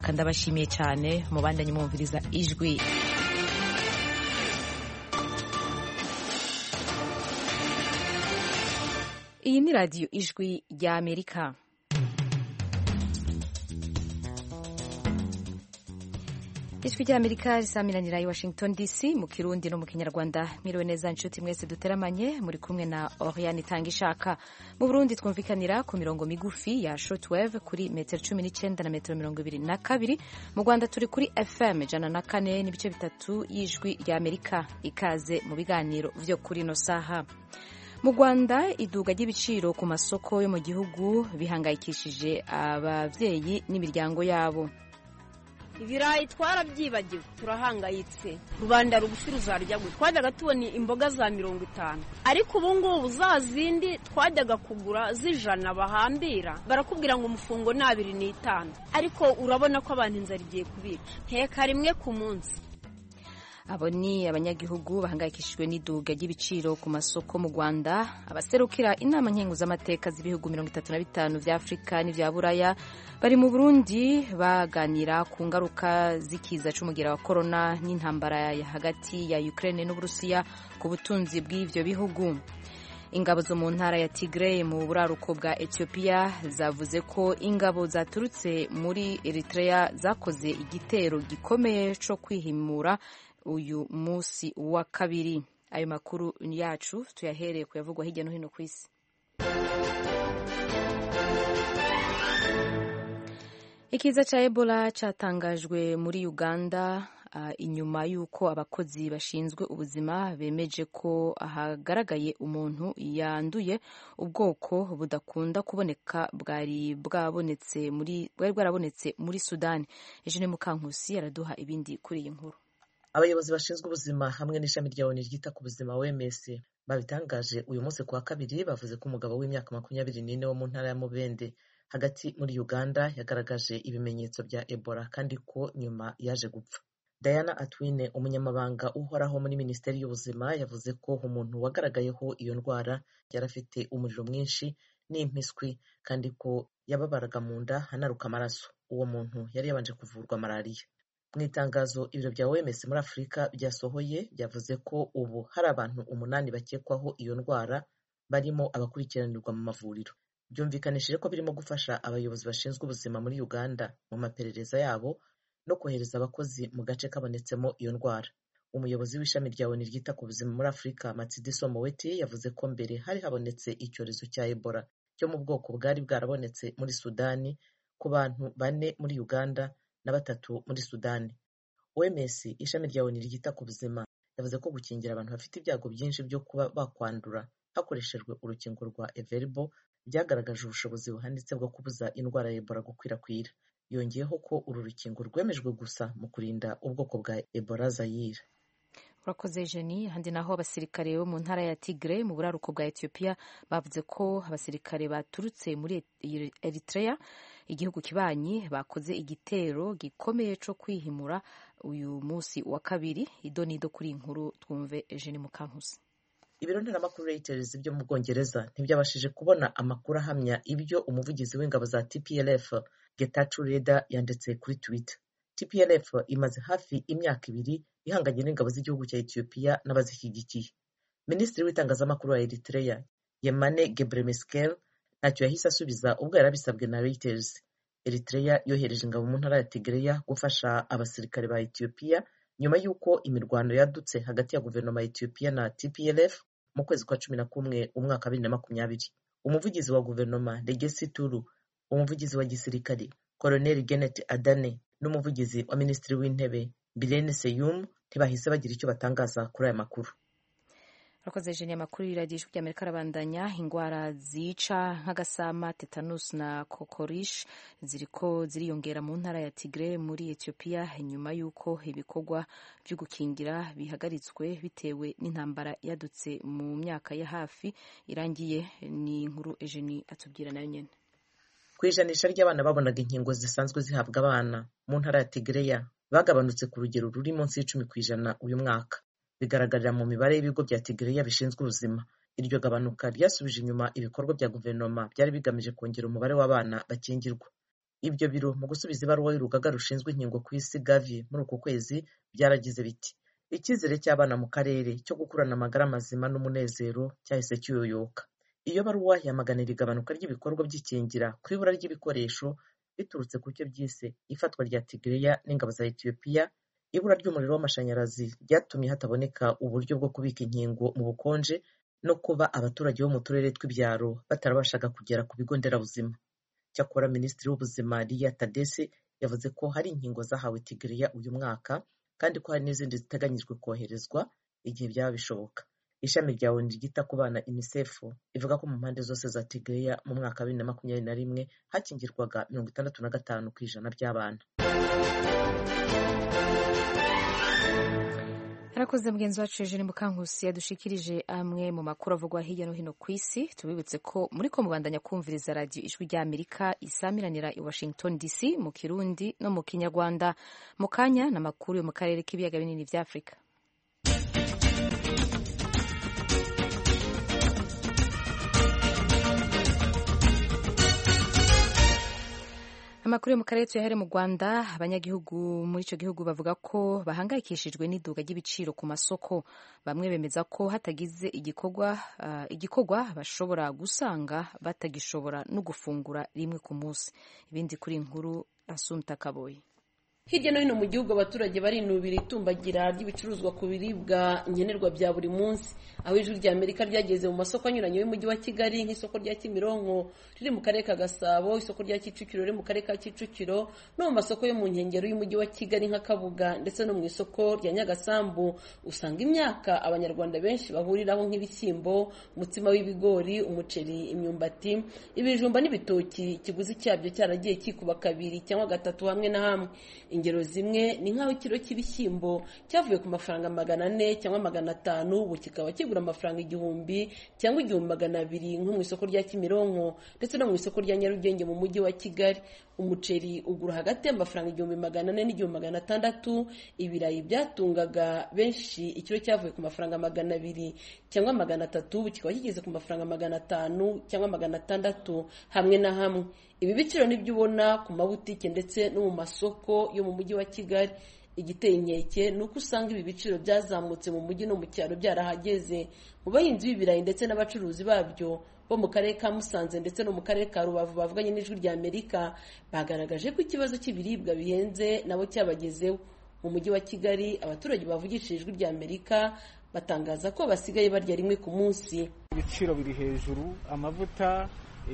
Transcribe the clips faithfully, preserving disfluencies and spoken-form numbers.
kandi abashimiye cyane mubandanye mwumviriza ijwi. Iyi ni radiyo ijwi rya Amerika. Ijwi rya Amerika risamiranira i Washington D C mu Kirundi no mu Kinyarwanda. Mwiriwe neza nshuti mwese duteramanye, muri kumwe na Oriane Tangishaka. Mu Burundi twumvikanira ku mirongo migufi ya shortwave kuri metero cumi n'icyenda na metero mirongo ibiri na kabiri. Mu Rwanda turi kuri F M ijana na kane n'ibice bitatu y'ijwi rya Amerika. Ikaze mu biganiro vyo kuri no saha. Mu Rwanda iduga ry'ibiciro ku masoko yo mu gihugu bihangayikishije abavyeyi n'imiryango yabo. Ibirayi twarabyibagiwe turahangayitse, rubanda rugufi ruzarya gute? Twajyaga tubona imboga za mirongo itanu, ariko ubu ngubu za zindi twajyaga kugura zijana bahambira barakubwira ngo umufungo ni abiri n'itanu, ariko urabona ko abantu inzara igiye kubica, nteka rimwe ku munsi. Abo ni abanyagihugu bahangayikishijwe n'iduga ry'ibiciro ku masoko mu Rwanda. Abaserukira inama nkenguzamateka z'ibihugu mirongo itatu na bitanu vya Afrika n'ivya Buraya bari mu Burundi baganira ku ngaruka z'ikiza c'umugera wa corona n'intambara ya hagati ya Ukraine n'Uburusiya ku butunzi bw'ivyo bihugu. Ingabo zo mu ntara ya Tigray mu buraruko bwa Ethiopia zavuze ko ingabo zaturutse muri Eritrea zakoze igitero gikomeye co kwihimura uyu musi wa kabiri. Ayo makuru yacu tuyahereye kuyavugwa hirya no hino ku isi. Ikiza ca Ebola catangajwe muri Uganda uh, inyuma yuko abakozi bashinzwe ubuzima bemeje ko hagaragaye umuntu yanduye ubwoko budakunda kuboneka bwari bwabonetse muri bwari bwarabonetse muri Sudani. Eugene Mukankusi araduha ibindi kuri iyi nkuru. Abayobozi bashinzwe ubuzima hamwe n'ishami rya O N U ryita ku buzima O M S babitangaje uyu munsi kuwa kabiri, bavuze ko umugabo w'imyaka makumyabiri n'ine wo mu ntara ya Mubende hagati muri Uganda yagaragaje ibimenyetso bya Ebola kandi ko nyuma yaje gupfa. Diana Atwine, umunyamabanga uhoraho muri Minisiteri y'Ubuzima, yavuze ko umuntu wagaragayeho iyo ndwara yari afite umuriro mwinshi n'impiswi kandi ko yababaraga mu nda anaruka amaraso. Uwo muntu yari yabanje kuvurwa malariya. Mu itangazo ibiro bya O M S muri Afurika byasohoye byavuze ko ubu hari abantu umunani bakekwaho iyo ndwara barimo abakurikiranirwa mu mavuriro. Byumvikanishije ko birimo gufasha abayobozi bashinzwe ubuzima muri Uganda mu maperereza yabo no kohereza abakozi mu gace kabonetsemo iyo ndwara. Umuyobozi w'ishami rya O N U ryita ku buzima muri Afurika, Matshidiso Moeti, yavuze ko mbere hari habonetse icyorezo cya Ebola cyo mu bwoko bwari bwarabonetse muri Sudani ku bantu bane muri Uganda na batatu muri Sudani. O M S, ishami rya O N U ryita ku buzima, yavuze ko gukingira abantu bafite ibyago byinshi byo kuba bakwandura hakoreshejwe urukingo rwa Everbo byagaragaje ubushobozi buhanitse bwo kubuza indwara ya Ebola gukwirakwira. Yongeyeho ko uru rukingo rwemejwe gusa mu kurinda ubwoko bwa Ebola Zaire. Urakoze Jenny. Handi naho abasirikare bo mu ntara ya Tigray mu buraruko bwa Ethiopia bavuze ko abasirikare baturutse muri Eritrea, igihugu kibanyi, bakoze igitero gikomeye co kwihimura uyu musi wa kabiri. Idonido kuri inkuru twumve Eugene Mukankusi. Ibiro ntaramakuru Reuters byo mu Bwongereza ntibyabashije kubona amakuru ahamya ibyo umuvugizi w'ingabo za T P L F Getachew Reda yanditse kuri Twitter. T P L F imaze hafi imyaka ibiri ihanganye n'ingabo z'igihugu cya Ethiopia n'abazishyigikiye. Minisitiri w'itangazamakuru wa Eritrea Yemane Gebremeskel ntacyo yahise asubiza ubwo yarabisabwe na Reuters. Eritrea yohereje ingabo mu ntara ya Tigray gufasha abasirikare ba Ethiopia nyuma y'uko imirwano yadutse hagati ya guverinoma ya Ethiopia na T P L F mu kwezi kwa cumi na kumwe umwaka wa bibiri na makumyabiri. Umuvugizi wa guverinoma Legacy Tulu, umuvugizi wa gisirikare Colonel Genet Adane n'umuvugizi wa Minisitiri w'Intebe Bilene Seyum ntibahise bagira icyo batangaza kuri aya makuru. Urakoze Jenny. Amakuru y'iradiyo ry'Amerika arabandanya. Ingwara zica nk'agasama, tetanus na kokorish ziriko ziriyongera mu ntara ya Tigray muri Ethiopia nyuma y'uko ibikorwa byo gukingira bihagaritswe bitewe n'intambara yadutse mu myaka ya hafi irangiye. Ni inkuru Eugenie atubwira nayo nyene. Kwijanisha ry'abana babonaga inkingo zisanzwe zihabwa abana mu ntara ya Tigray bagabanutse ku rugero ruri munsi y'icumi ku ijana uyu mwaka. Bigaragarira mu mibare y'ibigo bya Tigray bishinzwe ubuzima. Iryo gabanuka ryasubije inyuma ibikorwa bya guverinoma byari bigamije kongera umubare w'abana bakingirwa. Ibyo biro mu gusubiza ibaruwa y'urugaga rushinzwe inkingo ku isi Gavi muri uku kwezi byaragize biti icyizere cy'abana mu karere cyo gukurana amagara mazima n'umunezero cyahise cyuyoyoka. Iyo baruwa yamaganira igabanuka ry'ibikorwa by'ikingira ku ibura ry'ibikoresho biturutse ku cyo byise ifatwa rya Tigreya n'ingabo za Ethiopia. Ibura ry'umuriro w'amashanyarazi ryatumye hataboneka uburyo bwo kubika inkingo mu bukonje no kuba abaturage bo mu turere tw'ibyaro batarabashaga kugera ku bigo nderabuzima. Cyakora Minisitiri w'Ubuzima Liya Tadesse yavuze ko hari inkingo zahawe Tigreya uyu mwaka kandi ko hari n'izindi ziteganyijwe koherezwa igihe byaba bishoboka. Ishami rya ONU ryita ku bana UNICEF ivuga ko mu mpande zose za Tigreya mu mwaka wa bibiri na makumyabiri na rimwe hakingirwaga mirongo itandatu na gatanu ku ijana by'abana. Harakoze mugenzi wacu Eugene Mukankusi yadushikirije amwe mu makuru avugwa hirya no hino ku isi. Tubibutse ko muri ko mubandanya kumviriza radio Ijwi rya Amerika isamiranira i Washington D C mu Kirundi no mu Kinyarwanda. Mu kanya na makuru yo mu karere k'ibiyaga binini vya Afrika. Amakuru yo mu karere tuyahere mu Rwanda. Abanyagihugu muri ico gihugu bavuga ko bahangayikishijwe n'iduga ry'ibiciro ku masoko. Bamwe bemeza ko hatagize igikorwa uh, igikorwa bashobora gusanga batagishobora no gufungura rimwe ku munsi. Ibindi kuri inkuru Asumta Kaboyi. Hirya no hino mu gihugu abaturage barinubira itumbagira ry'ibicuruzwa ku biribwa nkenerwa bya buri munsi. Aho Ijwi rya Amerika ryageze mu masoko anyuranye y'umujyi wa Kigali nk'isoko rya Kimironko riri mu karere ka Gasabo, isoko rya Kicukiro riri mu karere ka Kicukiro, no mu masoko yo mu nkengero y'umujyi wa Kigali nka Kabuga ndetse no mu isoko rya Nyagasambu, usanga imyaka abanyarwanda benshi bahuriraho nk'ibishyimbo, umutsima w'ibigori, umuceri, imyumbati, ibijumba n'ibitoki, ikiguzi cyabyo cyaragiye kikuba kabiri cyangwa gatatu hamwe na hamwe. Ingero zimwe ni nk'aho ikiro cy'ibishyimbo cyavuye ku mafaranga magana ane cyangwa magana atanu ubu kikaba kigura amafaranga igihumbi cyangwa igihumbi magana abiri nko mu isoko rya Kimironko ndetse no mu isoko rya Nyarugenge mu mujyi wa Kigali. Umuceri ugura hagati y'amafaranga igihumbi magana ane n'igihumbi magana atandatu. Ibirayi byatungaga benshi ikiro cyavuye ku mafaranga magana abiri cyangwa magana atatu ubu kikaba kigeze ku mafaranga magana atanu cyangwa magana atandatu hamwe na hamwe. Ibi biciro nibyo ubona ku mabutike ndetse no mu masoko yo mu mujyi wa Kigali. Igiteye inkeke ni uko usanga ibi biciro byazamutse mu mujyi no mu cyaro byarahageze. Mu bahinzi b'ibirayi ndetse n'abacuruzi babyo bo mu karere ka Musanze ndetse no mu karere ka Rubavu bavuganye n'Ijwi rya Amerika bagaragaje ko ikibazo cy'ibiribwa bihenze nabo cyabagezeho. Mu mujyi wa Kigali abaturage bavugishije Ijwi rya Amerika batangaza ko basigaye barya rimwe ku munsi. Ibiciro biri hejuru, amavuta,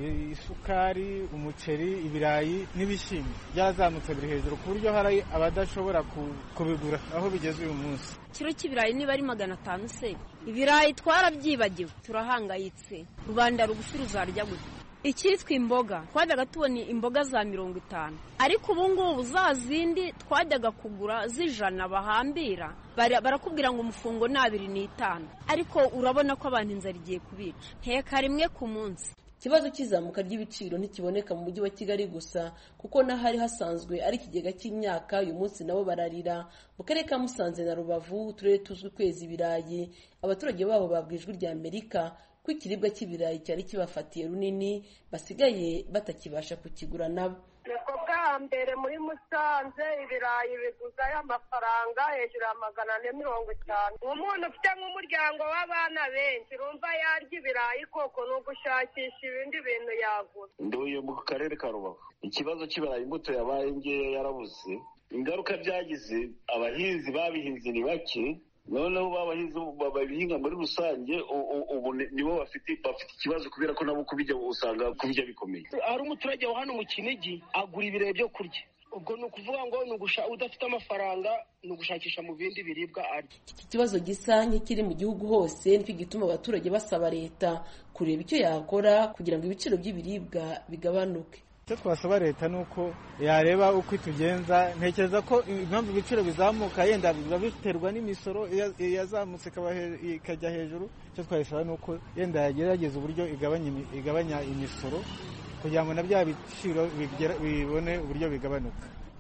isukari, umuceri, ibirayi n'ibishyimbo byazamutse biri hejuru ku buryo hari abadashobora kubigura aho bigeze uyu munsi. Kiro cy'ibirayi niba ari magana atanu se, ibirayi twarabyibagiwe, turahangayitse, rubanda rugufi ruzarya gute? Icyitwa imboga twajyaga tubona imboga za mirongo itanu, ariko ubu ngubu za zindi twajyaga kugura z'ijana bahambira barakubwira ngo umufungo ni abiri n'itanu, ariko urabona ko abantu inzara igiye kubica. Heka rimwe ku munsi. Ikibazo cy'izamuka ry'ibiciro ntikiboneka mu mujyi wa Kigali gusa kuko n'ahari hasanzwe ari ikigega cy'imyaka uyu munsi nabo bararira. Mu karere ka Musanze na Rubavu uturere tuzwi kwezi ibirayi, abaturage baho babwiye Ijwi rya Amerika ko ikiribwa cy'ibirayi cyari kibafatiye runini basigaye batakibasha kukigura nabo. Niko bwa mbere muri Musanze ibirayi biguza y'amafaranga hejuru ya magana ane mirongo itanu. Umuntu ufite nk'umuryango w'abana benshi urumva yarya ibirayi koko ni ugushakisha ibindi bintu yagura. Nduye mu karere ka Rubavu. Ikibazo cy'ibirayi imbuto yabaye ngeya yarabuze. Ingaruka byagize abahinzi babihinze ni bake. Noneho babahinzi babihinga muri rusange ubu nibo bafite bafite ikibazo kubera ko nabo kubijya usanga kubijya bikomeye. Ari umuturage wa hano mu Kinigi agura ibirebe byo kurya, ubwo ni ukuvuga ngo ni ugusha udafite amafaranga ni ugushakisha mu bindi biribwa arya. Iki kibazo gisa nk'ikiri mu gihugu hose nicyo gituma abaturage basaba leta kureba icyo yakora kugira ngo ibiciro by'ibiribwa bigabanuke. Icyo twasaba leta ni uko yareba uko itugenza. Ntekereza ko impamvu ibiciro bizamuka yenda biba biterwa n'imisoro yazamutse ikajya hejuru. Icyo twasaba ni uko yenda yagerageza uburyo igabanya imisoro kugira ngo na bya biciro bibone uburyo bigabanuka.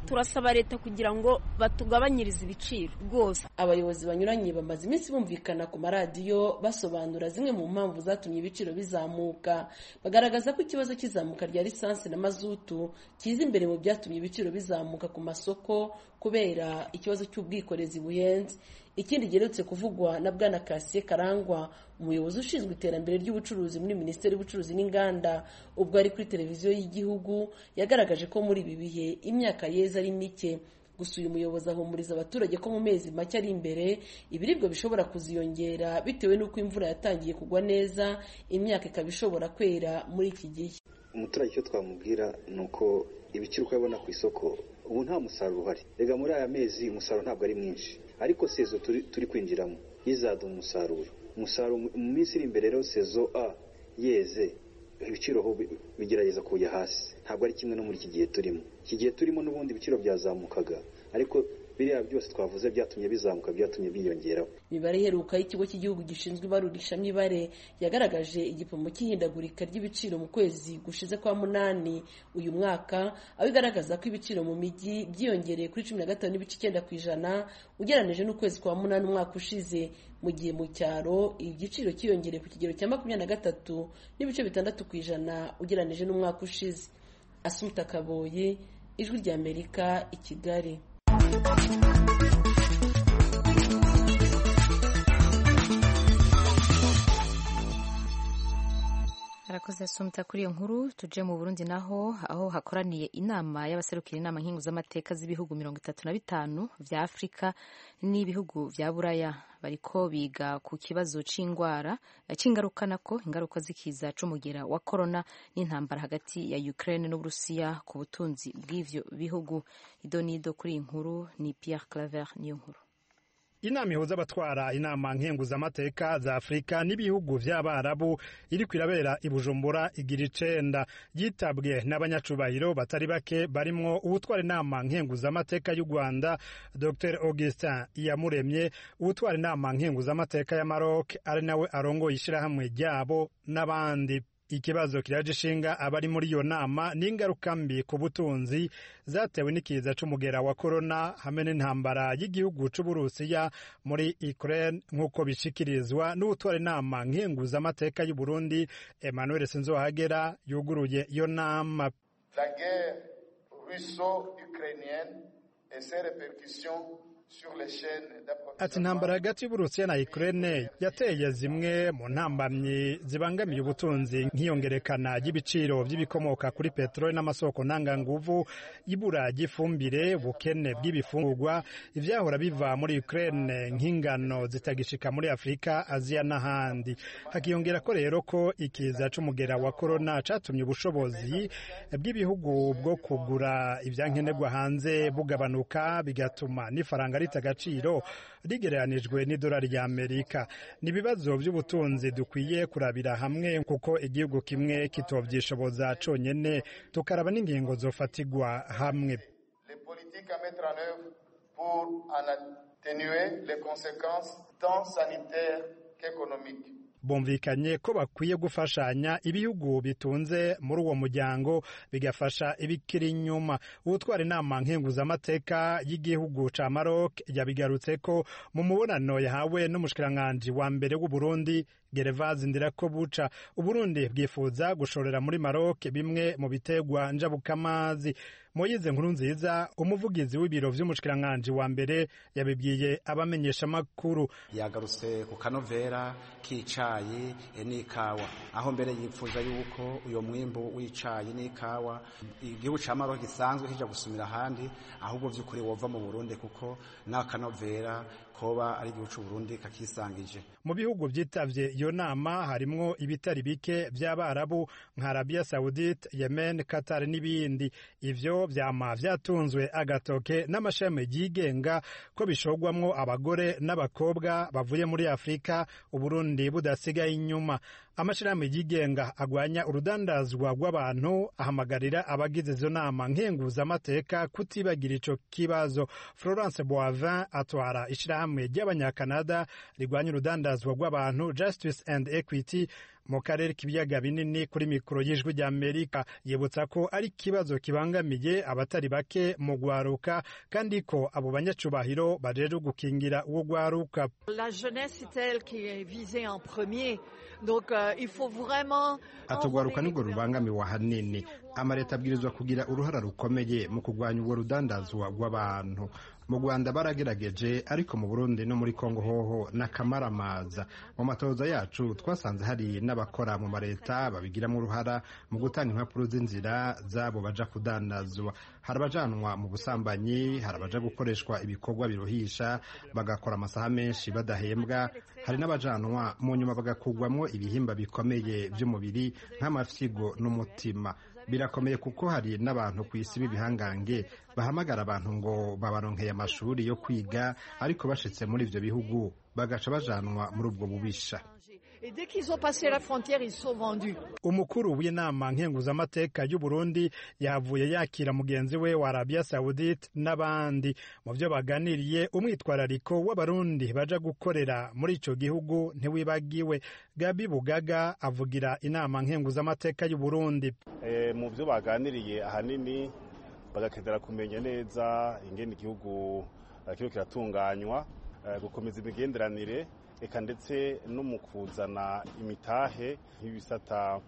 turasaba leta kugira ngo batugabanyirize ibiciro rwose. Abayobozi banyuranye bamaze iminsi bumvikana ku maradiyo basobanura zimwe mu mpamvu zatumye ibiciro bizamuka, bagaragaza ko ikibazo cy'izamuka rya lisansi na mazutu kiza imbere mu byatumye ibiciro bizamuka ku masoko kubera ikibazo cy'ubwikorezi buhenze. Ikindi giherutse kuvugwa na Bwana Kasiye Karangwa, umuyobozi ushinzwe iterambere ry'ubucuruzi muri Minisiteri y'Ubucuruzi n'Inganda, ubwo ari kuri televiziyo y'igihugu, yagaragaje ko muri ibi bihe imyaka yeze ari mike. Gusa uyu muyobozi ahumuriza abaturage ko mu mezi make ari imbere ibiribwa bishobora kuziyongera bitewe n'uko imvura yatangiye kugwa neza, imyaka ikaba ishobora kwera muri iki gihe. Umuturage icyo twamubwira ni uko ibiciro uko abona ku isoko ubu nta musaruro uhari. Rega muri aya mezi umusaruro ntabwo ari mwinshi, ariko sezo turi, turi kwinjiramo izaduha umusaruro umusaruro mu minsi iri imbere. Rero sezo a yeze ibiciro ho bigerageza kujya hasi, ntabwo ari kimwe no muri iki gihe turimo. Iki gihe turimo n'ubundi ibiciro byazamukaga, ariko biriya byose twavuze byatumye bizamuka, byatumye biyongeraho. Imibare iheruka y'ikigo cy'igihugu gishinzwe ibarurishamibare yagaragaje igipimo cy'ihindagurika ry'ibiciro mu kwezi gushize kwa munani uyu mwaka, aho igaragaza ko ibiciro mu mijyi byiyongereye kuri cumi na gatanu n'ibice icyenda ku ijana ugereranije n'ukwezi kwa munani umwaka ushize, mu gihe mu cyaro igiciro cyiyongereye ku kigero cya makumyabiri na gatatu n'ibice bitandatu ku ijana ugereranije n'umwaka ushize. Asumta Kaboyi, Ijwi ry'Amerika, i Kigali. Arakoze Asumta kuri iyo nkuru. Tuje mu Burundi naho aho hakoraniye inama y'abaserukira inama nkenguzamateka z'ibihugu mirongo itatu na bitanu vya Afrika n'ibihugu vya Buraya. Bariko biga ku kibazo c'ingwara c'ingaruka nako ingaruka zikiza c'umugera wa corona n'intambara hagati ya Ukraine n'Uburusiya ku butunzi bw'ivyo bihugu. Idonido kuri inkuru ni Pierre Claver niyo nkuru. Inama ihuza abatwara inama nkenguzamateka za Afrika n'ibihugu vy'Abarabu iri kwirabera i Bujumbura igira icenda, yitabwe n'abanyacubahiro batari bake barimwo uwutwara inama nkenguzamateka y'u Rwanda Docteur Augustin Iyamuremye, uwutwara inama nkenguzamateka ya Maroc ari nawe arongoye ishirahamwe ryabo n'abandi. Ikibazo kiraje ishinga abari muri iyo nama n'ingaruka mbi ku butunzi zatewe n'ikiza c'umugera wa corona hamwe n'intambara y'igihugu c'Uburusiya muri Ukraine, nk'uko bishikirizwa n'utwara inama nkenguzamateka y'u Burundi Emmanuel Sinzohagera yuguruye iyo nama. La guerre russo-ukrainienne et ses répercussions ati intambara hagati y'Uburusiya na Ukraine yateye zimwe mu ntambamyi zibangamiye ubutunzi nk'iyongerekana y'ibiciro by'ibikomoka kuri peteroli n'amasoko ntanganguvu, ibura ry'ifumbire, ubukene bw'ibifungurwa, ivyahora biva muri Ukraine nk'ingano zitagishika muri Afrika, Aziya n'ahandi. Hakiyongera ko rero ko ikiza c'umugera wa corona catumye ubushobozi bw'ibihugu bwo kugura ivyankenerwa hanze bugabanuka, bigatuma n'ifaranga rita agaciro rigereranijwe n'idolari ya Amerika. Ni ibibazo by'ubutunzi dukwiye kurabira hamwe, kuko igihugu kimwe kitovyishoboza conyene, tukaraba n'ingingo zofatigwa hamwe. Les politiques à mettre en œuvre pour en atténuer les conséquences tant sanitaires qu'économiques. Bomvikanye ko bakwiye gufashanya ibihugu bitunze muri uwo muryango bigafasha ibikiri inyuma. Utwara inama nkenguzamateka y'igihugu ca Maroc yabigarutse ko mu mubonano yahawe n'umushikiranganje wa mbere w'u Burundi Gervase Ndirakobuca. Uburundi bwifuza gushorera muri Maroc bimwe mu bitegwa njabukamazi. Moyize Nkurunziza, umuvugizi w'ibiro vy'umushikiranganje wa mbere, yabibwiye abamenyesha makuru. Yagarutse ku kanovera k'icayi n'ikawa, aho mbere yipfuza yuko uyo mwimbo w'icayi n'ikawa igihugu ca Maroc gisanzwe kija gusumira ahandi, ahubwo vy'ukuri wova mu Burundi, kuko na kanovera koba ari igihugu c'u Burundi kakisangije. Mu bihugu vyitavye iyo nama harimwo ibitari bike vy'Abarabu nka Arabia Saudite, Yemen, Qatar n'ibindi. Ivyo vyama vyatunzwe agatoke n'amashami yigenga ko bishogwamwo abagore n'abakobwa bavuye muri Afrika, Uburundi budasigaye inyuma. amashirahamwe yigenga agwanya urudandazwa rw'abantu ahamagarira abagize izo nama nkenguzamateka kutibagira ico kibazo. Florence Boivin atwara ishirahamwe ry'abanyakanada rigwanya urudandazwa rw'abantu Justice and Equity mu karere k'ibiyaga binini kuri mikoro y'ijwi rya Amerika, yibutsa ko ari ikibazo kibangamiye abatari bake mu gwaruka kandi ko abo banyacubahiro bajeje gukingira uwo gwaruka. La jeunesse c'est elle qui est visée en premier. Donc euh, il faut vraiment atugwaruka nibwo rubangamiwe hanini. Amareta abwirizwa kugira uruhara rukomeye mu kugwanya uwo rudandazwa rw'abantu. Mu Rwanda baragerageje, ariko mu Burundi no muri Kongo hoho n'akamaramaza. Mu matoza yacu twasanze hari n'abakora mu mareta babigiramo uruhara mu gutanga impapuro z'inzira zabo baja kudandazwa. Hari abajanwa mu busambanyi, hari abaja gukoreshwa ibikorwa biruhisha bagakora amasaha menshi badahembwa, hari n'abajanwa mu nyuma bagakugwamwo ibihimba bikomeye by'umubiri nk'amafyigo n'umutima. Birakomeye kuko hari n'abantu ku isi b'ibihangange bahamagara abantu ngo babaronkeye amashuri yo kwiga, ariko bashitse muri ivyo bihugu bagaca bajanwa muri ubwo bubisha. Et dès qu'ils ont passé la frontière, ils sont vendus. Umukuru w'inama nkenguzamateka y'u Burundi yavuye yakira mugenzi we wa Arabia Saudite n'abandi. Mu byo baganiriye, umwitwarariko w'abarundi baja gukorera muri ico gihugu ntiwibagiwe. Gabi Bugaga avugira inama nkenguzamateka y'u Burundi. E, mu byo baganiriye ahanini bagakenera kumenya neza ingene igihugu kiriko kiratunganywa, gukomeza imigenderanire eka ndetse no mu kuzana imitahe nk'ibisata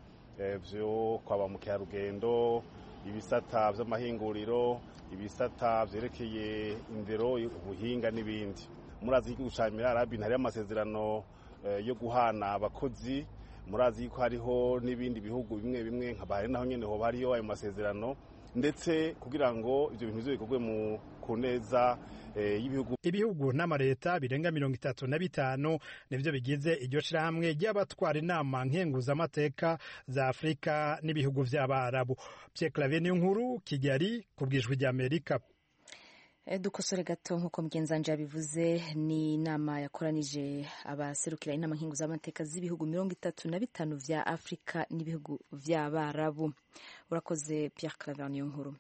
vyo kwa ba mukerarugendo, ibisata vy'amahinguriro, ibisata vyerekeye indero, ubuhinga n'ibindi. Murazi igihugu ca Emirati Arabi hari amasezerano yo guhana abakozi, murazi ko hariho n'ibindi bihugu bimwe bimwe nka Bahrain naho nyene ho hariyo ayo masezerano, ndetse kugira ngo ivyo bintu bikorwe mu kuneza y'ibihugu. Ibihugu n'amareta birenga mirongo itatu na bitanu nivyo bigize iryo shirahamwe ry'abatwara inama nkenguzamateka za Afrika n'ibihugu vy'Abarabu. Pierre Claver Niyonkuru, Kigali, kubwijwi rya Amerika. Dukosore gato nk'uko mugenzanje yabivuze, ni inama yakoranije abaserukira inama nkenguzamateka z'ibihugu mirongo itatu na bitanu vya Afrika n'ibihugu vy'Abarabu. Urakoze Pierre Claver Niyonkuru.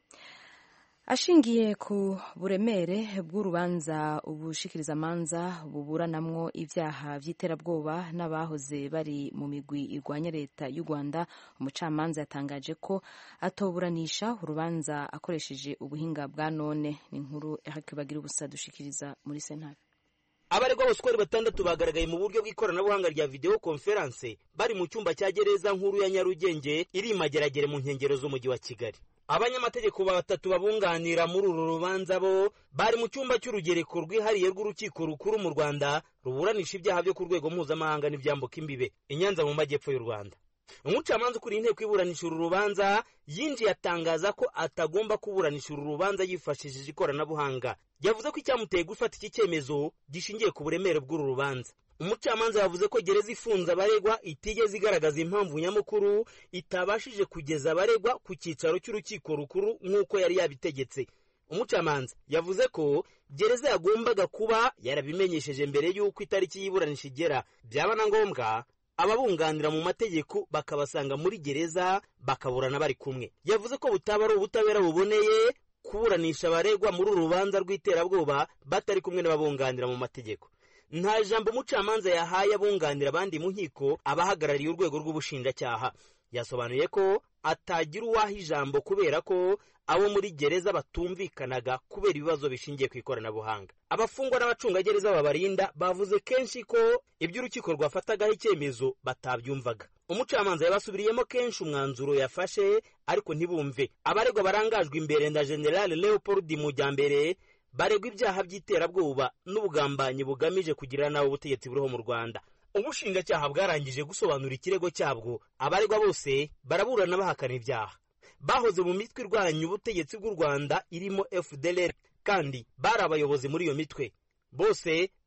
Ashingiye ku buremere bw'urubanza ubushikiriza manza buburanamwo ivyaha vy'iterabwoba n'abahoze bari mu migwi irwanya leta y'u Rwanda, umucamanza yatangaje ko atoburanisha urubanza akoresheje ubuhinga bwa none. Ni inkuru Eric Bagirubusa dushikiriza muri sentare. Abaregwa bose uko ari batandatu bagaragaye mu buryo bw'ikoranabuhanga rya video conference bari mu cyumba cya gereza nkuru ya Nyarugenge iri Mageragere mu nkengero z'umujyi wa Kigali. Abanyamategeko batatu babunganira muri uru rubanza bo bari mu cyumba cy'urugereko rwihariye rw'urukiko rukuru mu Rwanda ruburanisha ibyaha byo ku rwego mpuzamahanga n'ibyambuka imbibe i Nyanza mu majyepfo y'u Rwanda. Umucamanza ukuriye inteko iburanisha uru rubanza yinjiye atangaza ko atagomba kuburanisha uru rubanza yifashishije ikoranabuhanga. Yavuze ko icyamuteye gufata iki cyemezo gishingiye ku buremere bw'uru rubanza. Umucamanza yavuze ko gereza ifunze abaregwa itigeze igaragaza impamvu nyamukuru itabashije kugeza abaregwa ku cyicaro cy'urukiko rukuru nk'uko yari yabitegetse. Umucamanza yavuze ko gereza yagombaga kuba yarabimenyesheje mbere y'uko itariki y'iburanisha igera, byaba na ngombwa ababunganira mu mategeko bakabasanga muri gereza bakaburana bari kumwe. Yavuze ko butaba ari ubutabera buboneye kuburanisha abaregwa muri uru rubanza rw'iterabwoba batari kumwe n'ababunganira mu mategeko. Nta jambo umucamanza yahaye abunganira abandi mu nkiko abahagarariye urwego rw'ubushinjacyaha. Yasobanuye ko atagira uwaha ijambo kubera ko abo muri gereza batumvikanaga kubera ibibazo bishingiye ku ikoranabuhanga. Abafungwa n'abacungagereza babarinda bavuze kenshi ko iby'urukiko rwafatagaho icyemezo batabyumvaga. Umucamanza yabasubiriyemo kenshi umwanzuro yafashe ariko ntibumve. Abaregwa barangajwe imbere na General Leopold Mujyambere baregwa ibyaha by'iterabwoba n'ubugambanyi bugamije kugirira nawe ubutegetsi buriho mu Rwanda. Ubushinjacyaha bwarangije gusobanura ikirego cyabwo. Abaregwa bose baraburana bahakana ibyaha. Bahoze mu mitwe irwanya ubutegetsi bw'u Rwanda irimo F D L R kandi bari abayobozi muri iyo mitwe. Bose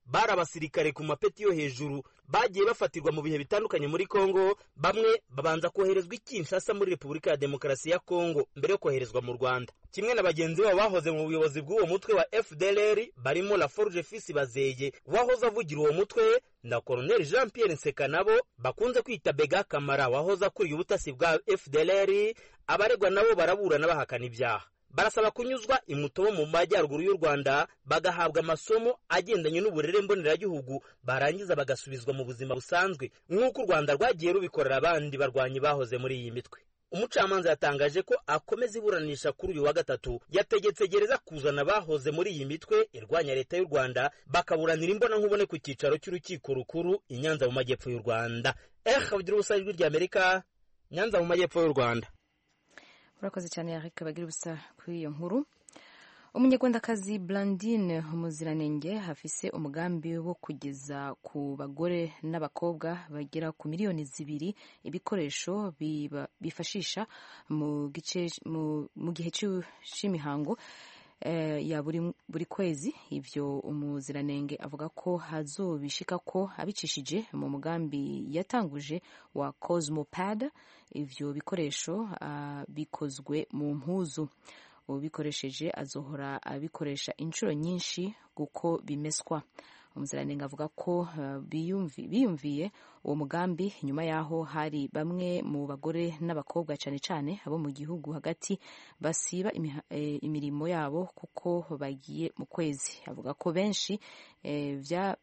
bari abasirikare ku mapeti yo hejuru bagiye bafatirwa mu bihe bitandukanye muri Kongo, bamwe babanza koherezwa i Kinshasa muri Repubulika ya Demokarasi ya Kongo mbere yo koherezwa mu Rwanda. Kimwe na bagenzi babo bahoze mu buyobozi bw'uwo mutwe wa F D L R barimo Laforge Fils Bazeye wahoze avugira uwo mutwe na Colonel Jean Pierre Nsekanabo bakunze kwita Bega Kamara wahoze akuriye ubutasi bwa F D L R. Abaregwa nabo baraburana bahakana ibyaha, barasaba kunyuzwa imutobo mu majyaruguru y'u Rwanda bagahabwa amasomo agendanye n'uburere mboneragihugu barangiza bagasubizwa mu buzima busanzwe nk'uko u Rwanda rwagiye rubikorera abandi barwanyi bahoze muri iyi mitwe. Umucamanza yatangaje ko akomeza iburanisha kuri uyu wa gatatu, yategetse gereza kuzana bahoze muri iyi mitwe irwanya leta y'u Rwanda bakaburanira imbona nkubone ku cyicaro cy'urukiko rukuru i Nyanza mu majyepfo y'u Rwanda. Eh Abdul Busa ijwi rya Amerika, Nyanza mu majyepfo y'u Rwanda. Urakoze cyane Eric bagira ubusa kuri iyo nkuru. Umunyarwandakazi Blandine Umuziranenge hafise umugambi wo kugeza ku bagore n'abakobwa bagera ku miliyoni zibiri ibikoresho bifashisha mu gice mu, mu gihe cy'imihango eh, ya buri, buri kwezi. Ivyo Umuziranenge avuga ko hazobishika ko abicishije mu mugambi yatanguje wa Cosmopad. Ivyo bikoresho uh, bikozwe mu mpuzu, ubikoresheje azohora abikoresha inshuro nyinshi kuko bimeswa. Umuziranenge avuga ko uh, biyumvi, biyumviye uwo mugambi nyuma yaho hari bamwe mu bagore n'abakobwa cyane cyane abo mu gihugu hagati basiba e, imirimo yabo kuko bagiye mu kwezi. Avuga ko benshi e, vya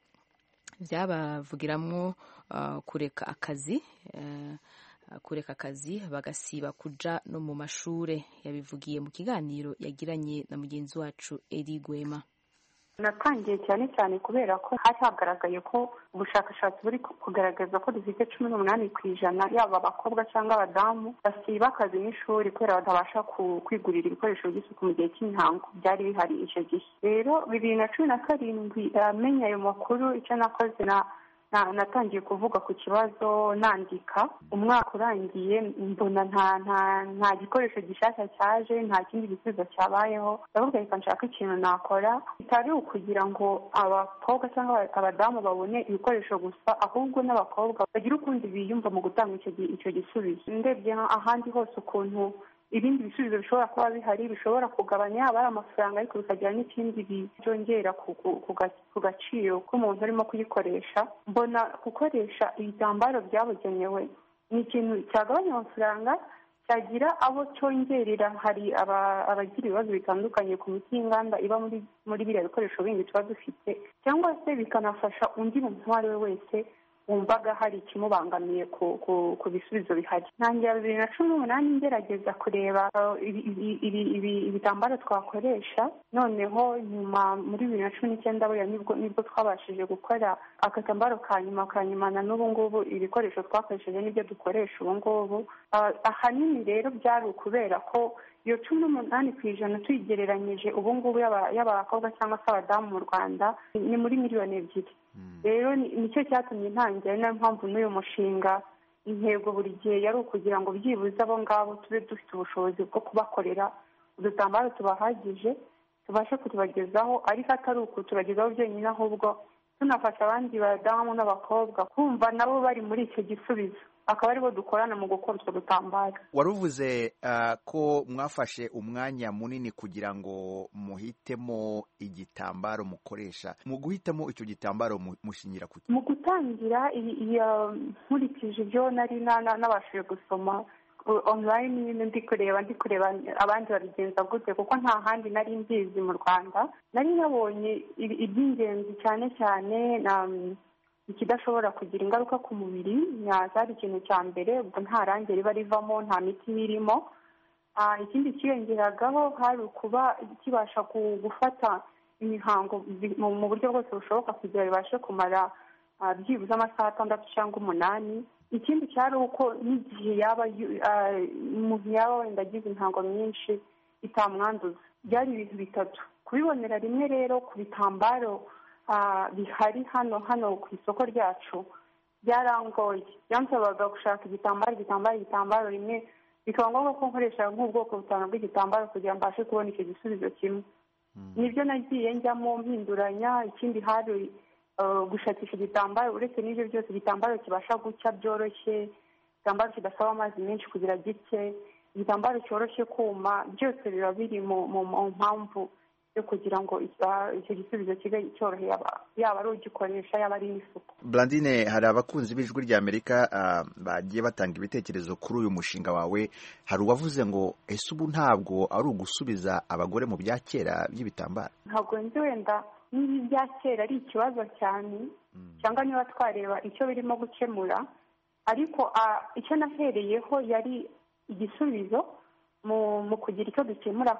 vyabavugiramwo uh, kureka akazi uh, kureka akazi bagasiba kuja no mu mashure. Yabivugiye mu kiganiro yagiranye na mugenzi wacu Eri Gwema. Natangiye cyane cyane kubera ko hari hagaragaye ko ubushakashatsi buri kugaragaza ko dufite cumi n'umunani ku ijana yaba abakobwa cyangwa abadamu basiba akazi n'ishuri kubera batabasha kwigurira ibikoresho by'isuku mu gihe cy'imihango byari bihari icyo gihe. Rero bibiri na cumi na karindwi amenya ayo makuru, icyo nakoze na natangiye kuvuga ku kibazo nandika. Umwaka urangiye mbona nta nta nta gikoresho gishasha cyaje, nta kindi gisubizo cyabayeho. Ndavuga reka nshaka ikintu nakora bitari ukugira ngo abakobwa cyangwa abadamu babone ibikoresho gusa, ahubwo n'abakobwa bagira ukundi biyumva mu gutanga icyo icyo gisubizo. Ndebye ahandi hose ukuntu ibindi bisubizo bishobora kuba bihari bishobora kugabanya abari amafaranga ariko bikagira n'ikindi byongera ku gaciro k'umuntu arimo kuyikoresha. Mbona gukoresha ibitambaro byabugenewe ni ikintu cyagabanya amafaranga, cyagira abo cyongerera. Hari abagira ibibazo bitandukanye ku miti y'inganda iba muri muri biriya bikoresho bindi tuba dufite, cyangwa se bikanafasha undi muntu uwo ari we wese wumvaga hari ikimubangamiye ku ku bisubizo bihari. Ntangira bibiri na cumi n'umunani ngerageza kureba ibitambaro twakoresha, noneho nyuma muri bibiri na cumi n'icyenda buriya nibwo nibwo twabashije gukora agatambaro ka nyuma ka nyuma na n'ubu ngubu ibikoresho twakoresheje n'ibyo dukoresha ubu ngubu. Ahanini rero byari ukubera ko iyo cumi n'umunani ku ijana tuyigereranyije ubu ngubu y'abakobwa cyangwa se abadamu mu Rwanda ni muri miliyoni ebyiri. Rero nicyo cyatumye ntangira, niyo mpamvu n'uyu mushinga intego buri gihe yari ukugira ngo byibuze abo ngabo tube dufite ubushobozi bwo kubakorera udutambaro tubahagije tubashe kutubagezaho, ariko atari ukutubagezaho byonyine ahubwo tunafasha abandi badamu n'abakobwa kumva nabo bari muri icyo gisubizo, akaba aribo dukorana mu gukora utwo dutambaro. Waruvuze uh, ko mwafashe umwanya munini kugira ngo muhitemo igitambaro mukoresha. Mu guhitamo icyo gitambaro mushingira ku mu gutangira nkurikije ibyo nari nabashije gusoma online, ndi kureba ndi kureba abandi babigenza gute, kuko nta handi nari mbizi mu Rwanda. Nari nabonye iby'ingenzi cyane cyane na ikidashobora kugira ingaruka ku mubiri, cyari ikintu cya mbere, ubwo nta rangi riba rivamo, nta miti irimo. Ikindi kiyongeragaho hari ukuba kibasha gufata imihango mu buryo bwose bushoboka kugira bibashe kumara byibuze amasaha atandatu cyangwa umunani. Ikindi cyari uko n'igihe yaba umuntu yaba wenda agize imihango myinshi itamwanduza. Byari ibintu bitatu. Kubibonera rimwe rero ku bitambaro bihari hano hano ku isoko ryacu byarangoye. Byansabaga gushaka igitambaro igitambaro igitambaro rimwe, bikaba ngombwa ko nkoresha nk'ubwoko butanu bw'igitambaro kugira ngo mbashe kubona icyo gisubizo kimwe. Nibyo nagiye njyamo mpinduranya. Ikindi hari gushakisha igitambaro. Uretse n'ibyo byose, igitambaro kibasha gucya byoroshye, igitambaro kidasaba amazi menshi kugira gike, igitambaro cyoroshye kuma, byose biba biri mu mpamvu yo kugira ngo icyo gisubizo kibe cyoroheye yaba ari ugikoresha yaba ari n'isuku. Blandine, hari abakunzi b'Ijwi ry'Amerika bagiye batanga ibitekerezo kuri uyu mushinga wawe. Hari uwavuze ngo ese ubu ntabwo ari ugusubiza abagore mu bya kera by'ibitambaro? Ntabwo nzi wenda niba ibya kera ari ikibazo cyane cyangwa niba twareba icyo birimo gukemura, ariko icyo nahereyeho yari igisubizo mu kugira icyo dukemura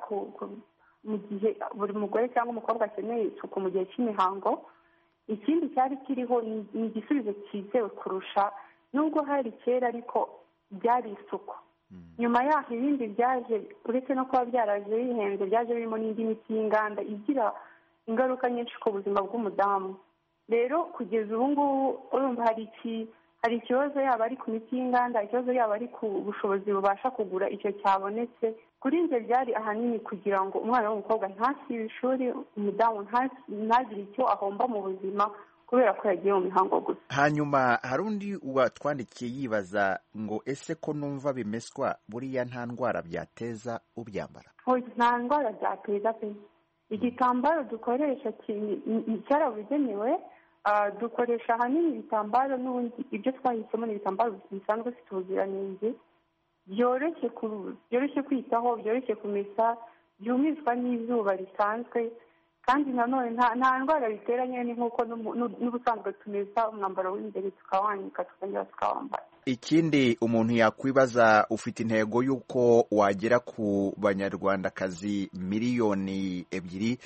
mu gihe buri mugore cyangwa umukobwa akeneye isuku mu gihe cy'imihango. Ikindi cyari kiriho ni igisubizo cyizewe kurusha, nubwo hari kera ariko byari isuku. Nyuma yaho ibindi byaje, uretse no kuba byaraje bihenze, byaje birimo n'indi miti y'inganda igira ingaruka nyinshi ku buzima bw'umudamu. Rero kugeza ubu ngubu urumva hari iki hari ikibazo yaba ari ku miti y'inganda, ikibazo yaba ari ku bushobozi bubasha kugura icyo cyabonetse. Kuri njye byari ahanini kugira ngo umwana w'umukobwa ntasibe ishuri, umudamu ntagire icyo ahomba mu buzima kubera ko yagiye mu mihango gusa. Hanyuma hari undi watwandikiye yibaza ngo ese ko numva bimeswa buriya nta ndwara byateza ubyambara? Nta ndwara byateza pe. Igitambaro dukoresha cyarabugenewe, dukoresha ahanini ibitambaro n'ubundi ibyo twahisemo ni ibitambaro bisanzwe bifite ubuziranenge, byoroshye byoroshye kwitaho, byoroshye kumesa, byumishwa n'izuba risanzwe, kandi nanone nta ndwara bitera nyine nk'uko n'ubusanzwe tumesa umwambaro w'imbere tukawanika tukongera tukawambara. Ikindi umuntu yakwibaza, ufite intego y'uko wagera ku banyarwandakazi miliyoni ebyiri,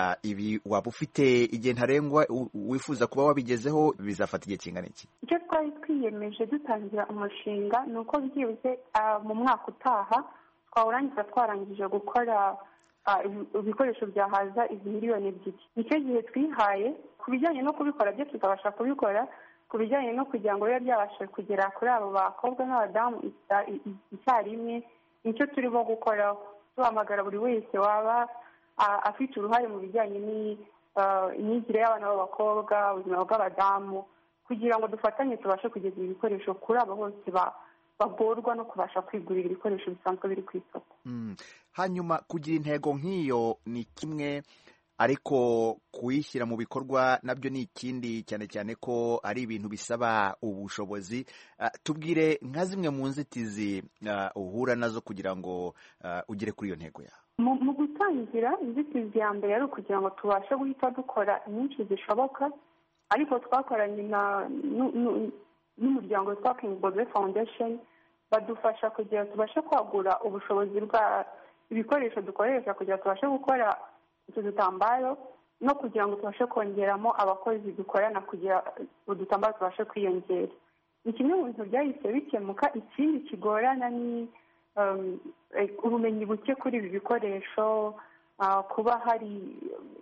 ibi waba ufite igihe ntarengwa wifuza kuba wabigezeho? Bizafata igihe kingana iki? Icyo twari twiyemeje dutangira umushinga ni uko byibuze mu mwaka utaha twawurangiza twarangije gukora ibikoresho byahaza izi miliyoni ebyiri. Nicyo gihe twihaye. Ku bijyanye no kubikora byo tukabasha kubikora, ku bijyanye no kugira ngo bibe byabasha kugera kuri abo bakobwa n'abadamu icyarimwe, nicyo turimo gukoraho. Duhamagara buri wese waba afite uruhare mu bijyanye n'imyigire y'abana b'abakobwa, ubuzima bw'abadamu, kugira ngo dufatanye tubashe kugeza ibi bikoresho kuri abo bose bagorwa no kubasha kwigurira ibikoresho bisanzwe biri ku isoko. Hanyuma kugira intego nk'iyo ni kimwe, ariko kuyishyira mu bikorwa nabyo ni ikindi, cyane cyane ko ari ibintu bisaba ubushobozi. Tubwire nka zimwe mu nzitizi uhura nazo kugira ngo ugere kuri iyo ntego yawe. Mu gutangira, inzitizi ya mbere ari ukugira ngo tubashe guhita dukora nyinshi zishoboka, ariko twakoranye n'umuryango witwa King Bobe Foundation, badufasha kugira tubashe kwagura ubushobozi bwa ibikoresho dukoresha kugira tubashe gukora utu dutambaro, no kugira ngo tubashe kongeramo abakozi dukorana kugira udutambaro tubashe kwiyongera. Ni kimwe mu bintu byahise bikemuka. Ikindi kigorana ni ubumenyi buke kuri ibi bikoresho, kuba hari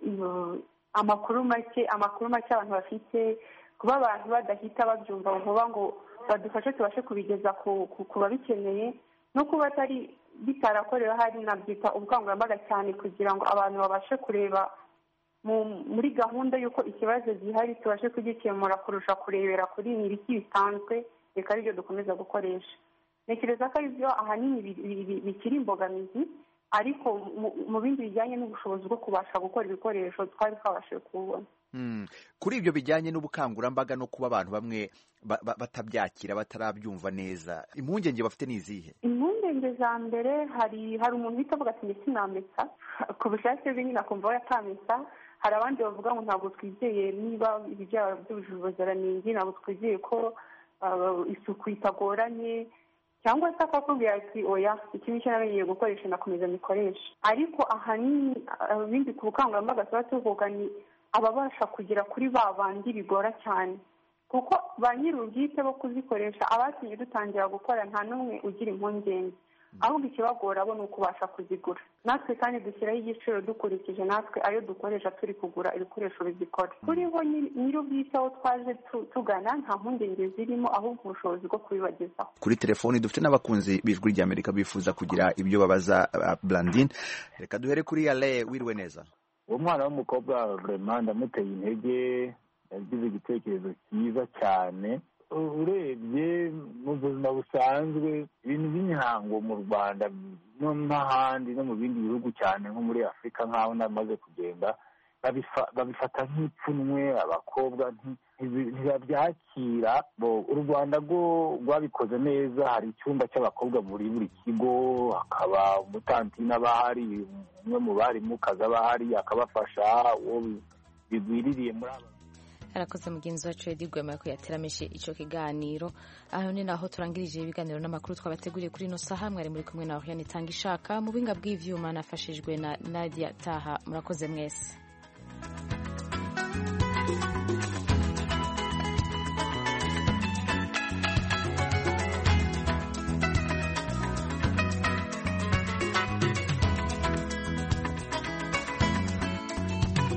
amakuru make amakuru make abantu bafite, kuba abantu badahita babyumva vuba ngo badufashe tubashe kubigeza ku babikeneye, no kuba atari bitarakorewe hari nabyita ubukangurambaga cyane kugira ngo abantu babashe kureba muri gahunda y'uko ikibazo gihari tubashe kugikemura kurusha kurebera kuri ibi biti bisanzwe reka aribyo dukomeza gukoresha. Ntekereza ko ari byo ahanini bikiri imbogamizi, ariko mu bindi bijyanye n'ubushobozi bwo kubasha gukora ibikoresho twari twabashije kubona. Kuri ibyo bijyanye n'ubukangurambaga no kuba abantu bamwe batabyakira batarabyumva neza, impungenge bafite ni izihe? Impungenge za mbere, hari hari umuntu uhita avuga ati ndetse namesa ku bushake bwe nyine akumva we atamesa. Hari abandi bavuga ngo ntabwo twizeye niba ibijyanye byujuje ubuziranenge, ntabwo twizeye ko isuku itagoranye, cyangwa se akakubwira ati oya iki nicyo namenyeye gukoresha nakomeza mikoresha. Ariko ahanini ibindi ku bukangurambaga tuba tuvuga ni ababasha kugera kuri ba bandi bigora cyane, kuko ba nyir'ubwite bo kuzikoresha abatumye dutangira gukora nta n'umwe ugira impungenge, ahubwo ikibagora bo ni ukubasha kuzigura. Natwe kandi dushyiraho igiciro dukurikije natwe ayo dukoresha turi kugura ibikoresho bizikora. Kuri bo nyir'ubwite aho twaje tugana nta mpungenge zirimo, ahubwo ubushobozi bwo kubibagezaho. Kuri telefoni dufite n'abakunzi b'Ijwi ry'Amerika bifuza kugira ibyo babaza Blandine. Reka duhere kuri Ale. Wiriwe neza? Uwo mwana w'umukobwa vraiment ndamuteye intege, yagize igitekerezo cyiza cyane. Urebye mu buzima busanzwe ibintu by'imihango mu Rwanda no n'ahandi no mu bindi bihugu cyane nko muri Afurika nk'aho namaze kugenda babifata nk'ipfunwe, abakobwa ntibabyakira. U Rwanda rwo rwabikoze neza, hari icyumba cy'abakobwa muri buri kigo, hakaba umutantine aba ahari, umwe mu barimu kazi aba ahari akabafasha uwo bigwiririye muri aba. Arakoze mugenzi wacu Edi Gwema ko yateramishe ico kiganiro. Aho ni naho turangirije ibiganiro n'amakuru twabateguriye kuri no saha. Mwari muri kumwe na Oriane Tangishaka, mu binga bw'ivyuma nafashijwe na Nadia Taha. Murakoze mwese.